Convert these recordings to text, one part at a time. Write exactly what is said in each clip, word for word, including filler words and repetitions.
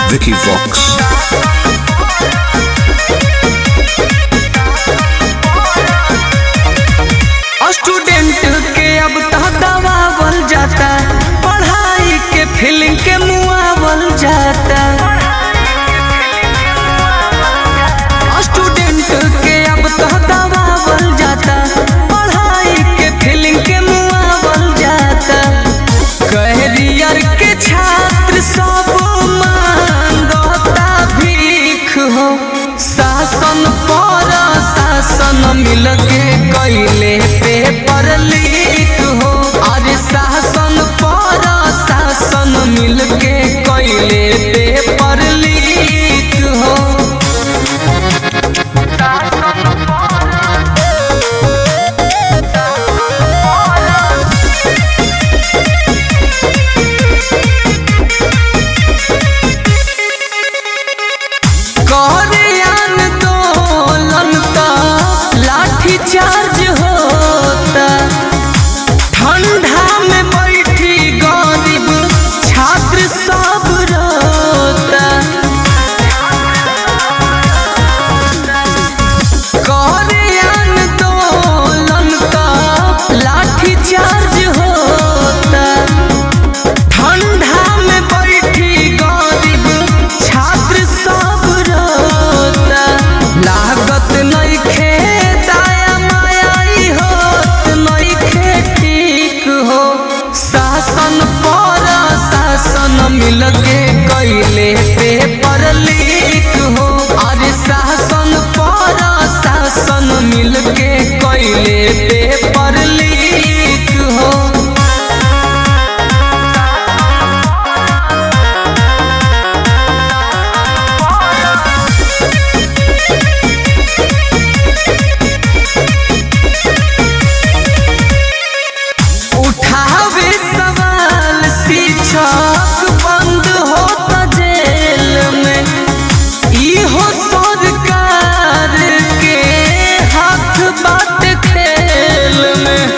Vicky Vox. Student के अब तो दबावल जाता, पढ़ाई के फीलिंग के मुआवल जाता। स्टूडेंट के अब तो दबावल जाता, पढ़ाई के फीलिंग के मुआवल जाता। कैरियर के छात्र सब मांगता भीख हो, शासन पर शासन मिलके कैले पेपर लीक हो। अरे शासन पर शासन मिलके कैले पेपर लीक हो। चार्ज होता, ठंडा में बैठी गरीब छात्र सब रोता। करे आंदोलन का लाठी चार्ज होता, ठंडा में बैठी गरीब छात्र सब रोता। लागत नहीं खे शासन पर शासन मिलके कैले पेपर लीक हो। अरे शासन पर शासन मिलके कैले पेपर लीक हो। उठावे सवाल शिक्षक बंद होता जेल में, इहो सरकार के हाथ बात खेल में।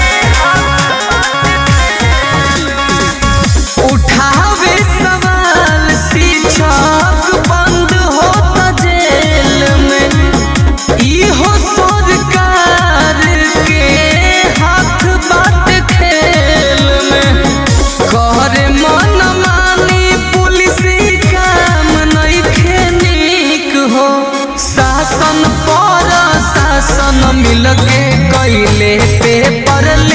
उठावे सवाल शिक्षक बंद होता जेल में, इहो सरकार के हाथ बात खेल में। करे मन मानी पुलिस काम नहीं खेनिक हो, शासन पर शासन मिलके कैले पेपर